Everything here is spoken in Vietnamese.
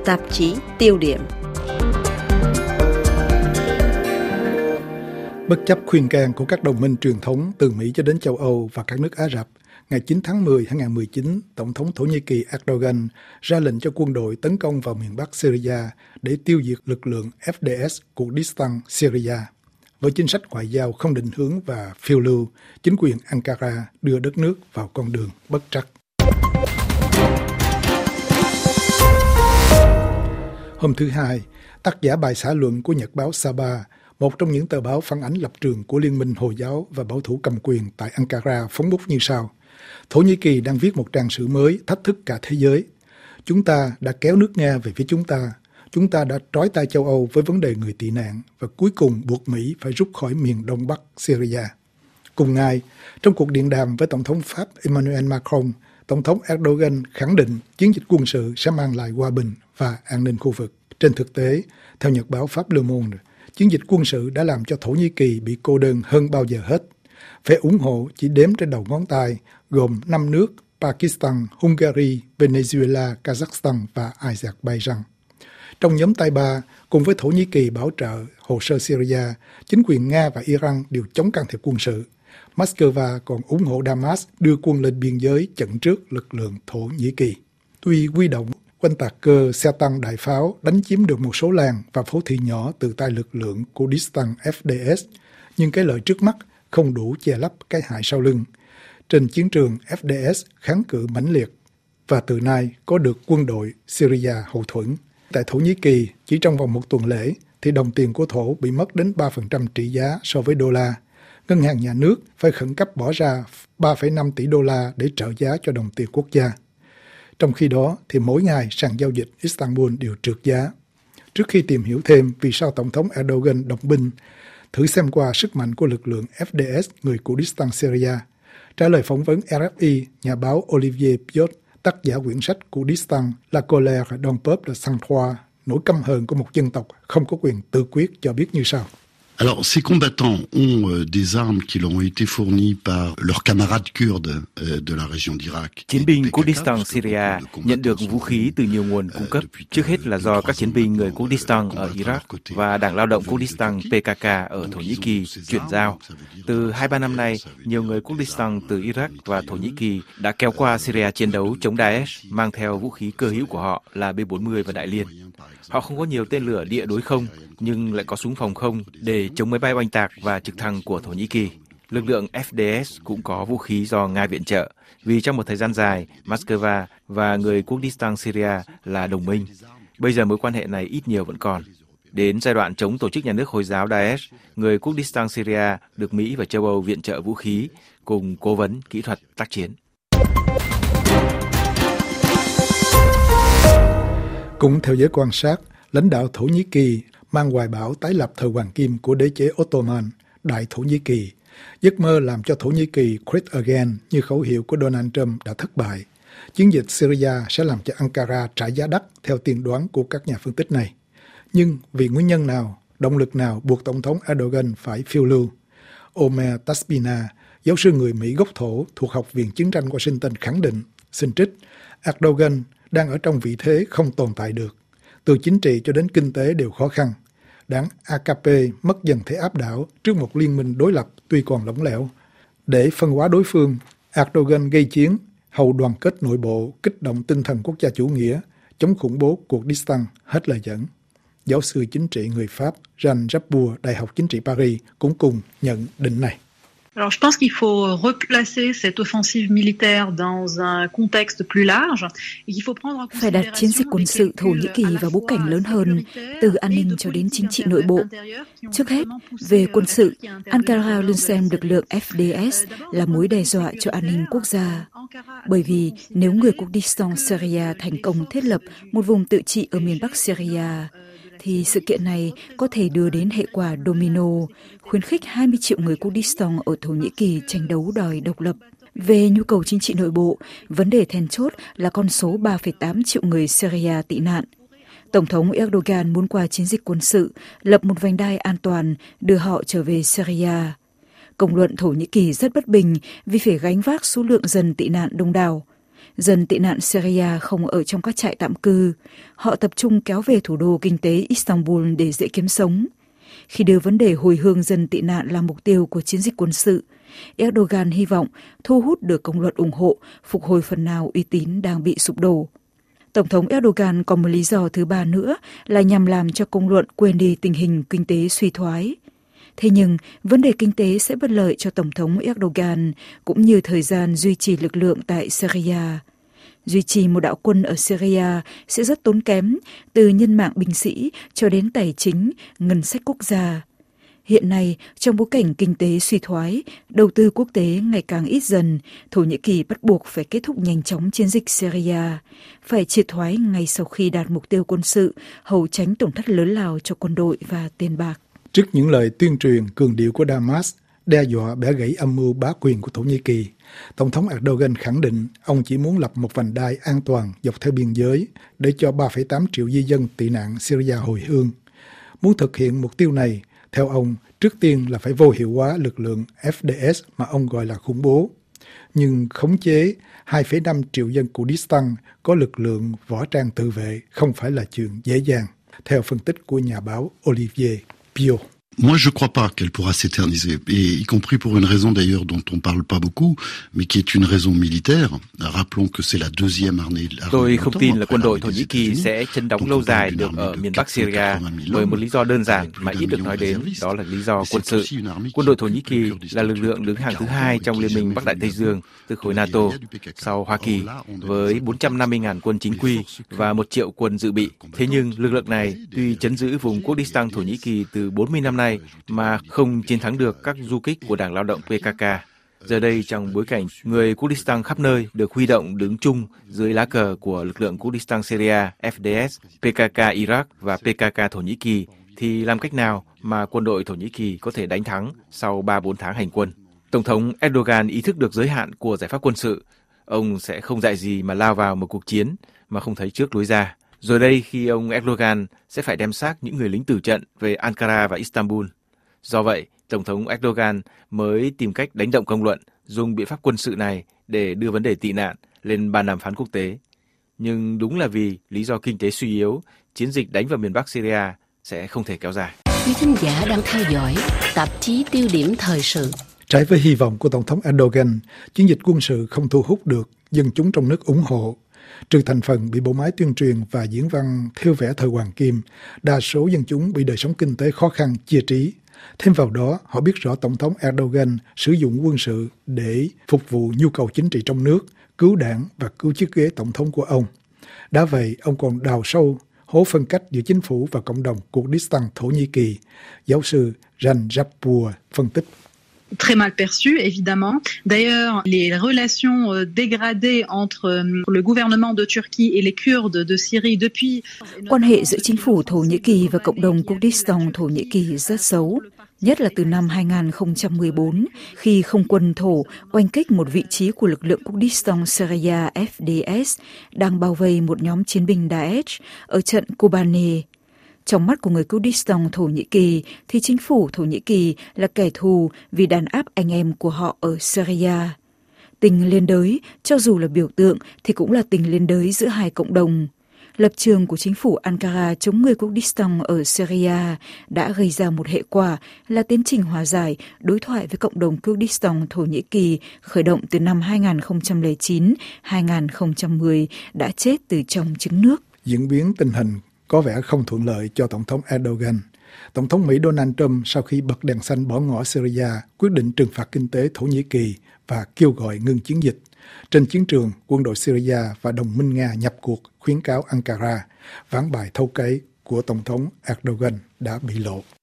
tạp chí tiêu điểm. Bất chấp khuyên can của các đồng minh truyền thống từ Mỹ cho đến châu Âu và các nước Ả Rập, ngày 9 tháng 10 2019, Tổng thống Thổ Nhĩ Kỳ Erdogan ra lệnh cho quân đội tấn công vào miền Bắc Syria để tiêu diệt lực lượng FDS Kurdistan Syria. Với chính sách ngoại giao không định hướng và phiêu lưu, chính quyền Ankara đưa đất nước vào con đường bất trắc. Hôm thứ Hai, tác giả bài xã luận của nhật báo Sabah, một trong những tờ báo phản ánh lập trường của Liên minh Hồi giáo và bảo thủ cầm quyền tại Ankara, phóng bút như sau: Thổ Nhĩ Kỳ đang viết một trang sử mới thách thức cả thế giới. Chúng ta đã kéo nước Nga về phía chúng ta. Chúng ta đã trói tay châu Âu với vấn đề người tị nạn và cuối cùng buộc Mỹ phải rút khỏi miền đông bắc Syria. Cùng ngày, trong cuộc điện đàm với Tổng thống Pháp Emmanuel Macron, Tổng thống Erdogan khẳng định chiến dịch quân sự sẽ mang lại hòa bình và an ninh khu vực. Trên thực tế, theo nhật báo Pháp Le Monde, chiến dịch quân sự đã làm cho Thổ Nhĩ Kỳ bị cô đơn hơn bao giờ hết. Phe ủng hộ chỉ đếm trên đầu ngón tay, gồm 5 nước Pakistan, Hungary, Venezuela, Kazakhstan và Azerbaijan. Trong nhóm tay ba, cùng với Thổ Nhĩ Kỳ bảo trợ hồ sơ Syria, chính quyền Nga và Iran đều chống can thiệp quân sự. Moscow còn ủng hộ Damas đưa quân lên biên giới chặn trước lực lượng Thổ Nhĩ Kỳ. Tuy huy động oanh tạc cơ, xe tăng, đại pháo đánh chiếm được một số làng và phố thị nhỏ từ tay lực lượng Kurdistan FDS, nhưng cái lợi trước mắt không đủ che lấp cái hại sau lưng. Trên chiến trường, FDS kháng cự mãnh liệt và từ nay có được quân đội Syria hậu thuẫn. Tại Thổ Nhĩ Kỳ, chỉ trong vòng một tuần lễ, thì đồng tiền của Thổ bị mất đến 3% trị giá so với đô la. Ngân hàng nhà nước phải khẩn cấp bỏ ra 3,5 tỷ đô la để trợ giá cho đồng tiền quốc gia. Trong khi đó, thì mỗi ngày sàn giao dịch Istanbul đều trượt giá. Trước khi tìm hiểu thêm vì sao Tổng thống Erdogan động binh, thử xem qua sức mạnh của lực lượng FDS người Kurdistan Syria. Trả lời phỏng vấn RFI, nhà báo Olivier Piot, tác giả quyển sách Kurdistan, La colère d'un peuple sans droit, nỗi căm hờn của một dân tộc không có quyền tự quyết, cho biết như sau. Alors, ces combattants ont des armes qui leur ont été fournies par leurs camarades kurdes de la région d'Irak. Chiến binh Kurdistan Syria nhận được vũ khí từ nhiều nguồn cung cấp. Trước hết là do các chiến binh người Kurdistan ở Iraq và Đảng Lao động Kurdistan PKK ở Thổ Nhĩ Kỳ chuyển giao. Từ 2-3 năm nay, nhiều người Kurdistan từ Iraq và Thổ Nhĩ Kỳ đã kéo qua Syria chiến đấu chống Daesh, mang theo vũ khí cơ hữu của họ là B-40 và Đại Liên. Họ không có nhiều tên lửa địa đối không, nhưng lại có súng phòng không để chống máy bay oanh tạc và trực thăng của Thổ Nhĩ Kỳ. Lực lượng FDS cũng có vũ khí do Nga viện trợ, vì trong một thời gian dài, Moscow và người Kurdistan Syria là đồng minh. Bây giờ mối quan hệ này ít nhiều vẫn còn. Đến giai đoạn chống tổ chức nhà nước Hồi giáo Daesh, người Kurdistan Syria được Mỹ và châu Âu viện trợ vũ khí cùng cố vấn kỹ thuật tác chiến. Cũng theo giới quan sát, lãnh đạo Thổ Nhĩ Kỳ mang hoài bão tái lập thời hoàng kim của đế chế Ottoman, Đại Thổ Nhĩ Kỳ. Giấc mơ làm cho Thổ Nhĩ Kỳ Great Again như khẩu hiệu của Donald Trump đã thất bại. Chiến dịch Syria sẽ làm cho Ankara trả giá đắt theo tiên đoán của các nhà phân tích này. Nhưng vì nguyên nhân nào, động lực nào buộc Tổng thống Erdogan phải phiêu lưu? Omer Taspina, giáo sư người Mỹ gốc Thổ thuộc Học viện Chiến tranh Washington khẳng định, xin trích, Erdogan đang ở trong vị thế không tồn tại được. Từ chính trị cho đến kinh tế đều khó khăn. Đảng AKP mất dần thế áp đảo trước một liên minh đối lập tuy còn lỏng lẻo. Để phân hóa đối phương, Erdogan gây chiến, hầu đoàn kết nội bộ, kích động tinh thần quốc gia chủ nghĩa, chống khủng bố Kurdistan, hết lời dẫn. Giáo sư chính trị người Pháp Jean Jabour, Đại học Chính trị Paris cũng cùng nhận định này. Alors, je pense qu'il faut replacer cette offensive militaire dans un contexte plus large et qu'il faut prendre en phải đặt chiến dịch quân sự Thổ Nhĩ Kỳ vào bối cảnh lớn hơn, từ an ninh cho đến chính trị nội bộ. Trước hết, về quân sự, Ankara luôn xem lực lượng FDS là mối đe dọa cho an ninh quốc gia. Bởi vì nếu người Kurdistan Syria thành công thiết lập một vùng tự trị ở miền Bắc Syria, thì sự kiện này có thể đưa đến hệ quả domino, khuyến khích 20 triệu người Kurdistan ở Thổ Nhĩ Kỳ tranh đấu đòi độc lập. Về nhu cầu chính trị nội bộ, vấn đề then chốt là con số 3,8 triệu người Syria tị nạn. Tổng thống Erdogan muốn qua chiến dịch quân sự, lập một vành đai an toàn, đưa họ trở về Syria. Công luận Thổ Nhĩ Kỳ rất bất bình vì phải gánh vác số lượng dân tị nạn đông đảo. Dân tị nạn Syria không ở trong các trại tạm cư. Họ tập trung kéo về thủ đô kinh tế Istanbul để dễ kiếm sống. Khi đưa vấn đề hồi hương dân tị nạn là mục tiêu của chiến dịch quân sự, Erdogan hy vọng thu hút được công luận ủng hộ, phục hồi phần nào uy tín đang bị sụp đổ. Tổng thống Erdogan có một lý do thứ ba nữa là nhằm làm cho công luận quên đi tình hình kinh tế suy thoái. Thế nhưng, vấn đề kinh tế sẽ bất lợi cho Tổng thống Erdogan cũng như thời gian duy trì lực lượng tại Syria. Duy trì một đạo quân ở Syria sẽ rất tốn kém, từ nhân mạng binh sĩ cho đến tài chính, ngân sách quốc gia. Hiện nay, trong bối cảnh kinh tế suy thoái, đầu tư quốc tế ngày càng ít dần, Thổ Nhĩ Kỳ bắt buộc phải kết thúc nhanh chóng chiến dịch Syria, phải triệt thoái ngay sau khi đạt mục tiêu quân sự, hầu tránh tổn thất lớn lao cho quân đội và tiền bạc. Trước những lời tuyên truyền cường điệu của Damas, đe dọa bẻ gãy âm mưu bá quyền của Thổ Nhĩ Kỳ, Tổng thống Erdogan khẳng định ông chỉ muốn lập một vành đai an toàn dọc theo biên giới để cho 3,8 triệu di dân tị nạn Syria hồi hương. Muốn thực hiện mục tiêu này, theo ông, trước tiên là phải vô hiệu hóa lực lượng FDS mà ông gọi là khủng bố. Nhưng khống chế 2,5 triệu dân Kurdistan có lực lượng võ trang tự vệ không phải là chuyện dễ dàng, theo phân tích của nhà báo Olivier Pio. Moi, je crois pas qu'elle pourra s'éterniser, et y compris pour une raison d'ailleurs dont on parle pas beaucoup, mais qui est une raison militaire. Rappelons que c'est la deuxième armée. Tôi không tin là quân đội Thổ Nhĩ Kỳ sẽ chân đóng lâu dài được ở miền Bắc Syria bởi một lý do đơn giản mà ít được nói đến, đó là lý do quân sự. Quân đội Thổ Nhĩ Kỳ là lực lượng đứng hàng thứ hai trong Liên minh Bắc Đại Tây Dương từ khối NATO sau Hoa Kỳ với 450.000 quân chính quy và 1 triệu quân dự bị. Thế nhưng lực lượng này tuy trấn giữ vùng Kurdistan Thổ Nhĩ Kỳ từ 40 năm nay mà không chiến thắng được các du kích của Đảng Lao động PKK. Giờ đây, trong bối cảnh người Kurdistan khắp nơi được huy động đứng chung dưới lá cờ của lực lượng Kurdistan Syria, FDS, PKK Iraq và PKK Thổ Nhĩ Kỳ, thì làm cách nào mà quân đội Thổ Nhĩ Kỳ có thể đánh thắng sau 3-4 tháng hành quân? Tổng thống Erdogan ý thức được giới hạn của giải pháp quân sự. Ông sẽ không dại gì mà lao vào một cuộc chiến mà không thấy trước lối ra. Rồi đây, khi ông Erdogan sẽ phải đem xác những người lính tử trận về Ankara và Istanbul. Do vậy, Tổng thống Erdogan mới tìm cách đánh động công luận, dùng biện pháp quân sự này để đưa vấn đề tị nạn lên bàn đàm phán quốc tế. Nhưng đúng là vì lý do kinh tế suy yếu, chiến dịch đánh vào miền Bắc Syria sẽ không thể kéo dài. Quý thính giả đang theo dõi tạp chí Tiêu điểm thời sự. Trái với hy vọng của Tổng thống Erdogan, chiến dịch quân sự không thu hút được dân chúng trong nước ủng hộ. Trừ thành phần bị bộ máy tuyên truyền và diễn văn thêu vẽ thời Hoàng Kim, đa số dân chúng bị đời sống kinh tế khó khăn, chia trí. Thêm vào đó, họ biết rõ Tổng thống Erdogan sử dụng quân sự để phục vụ nhu cầu chính trị trong nước, cứu đảng và cứu chiếc ghế tổng thống của ông. Đã vậy, ông còn đào sâu hố phân cách giữa chính phủ và cộng đồng Kurdistan Thổ Nhĩ Kỳ. Giáo sư Jan Japur phân tích. Très mal perçu, évidemment. D'ailleurs, les relations dégradées entre le gouvernement de Turquie et les Kurdes de Syrie depuis... Quan hệ giữa chính phủ Thổ Nhĩ Kỳ và cộng đồng Kurdistan Thổ Nhĩ Kỳ rất xấu, nhất là từ năm 2014, khi không quân Thổ oanh kích một vị trí của lực lượng Kurdistan Syria FDS đang bao vây một nhóm chiến binh Daesh ở trận Kobane. Trong mắt của người Kurdistan Thổ Nhĩ Kỳ thì chính phủ Thổ Nhĩ Kỳ là kẻ thù vì đàn áp anh em của họ ở Syria. Tình liên đới, cho dù là biểu tượng thì cũng là tình liên đới giữa hai cộng đồng. Lập trường của chính phủ Ankara chống người Kurdistan ở Syria đã gây ra một hệ quả là tiến trình hòa giải, đối thoại với cộng đồng Kurdistan Thổ Nhĩ Kỳ khởi động từ năm 2009-2010 đã chết từ trong trứng nước. Diễn biến tình hình có vẻ không thuận lợi cho Tổng thống Erdogan. Tổng thống Mỹ Donald Trump sau khi bật đèn xanh bỏ ngỏ Syria quyết định trừng phạt kinh tế Thổ Nhĩ Kỳ và kêu gọi ngưng chiến dịch. Trên chiến trường, quân đội Syria và đồng minh Nga nhập cuộc khuyến cáo Ankara, ván bài thâu cấy của Tổng thống Erdogan đã bị lộ.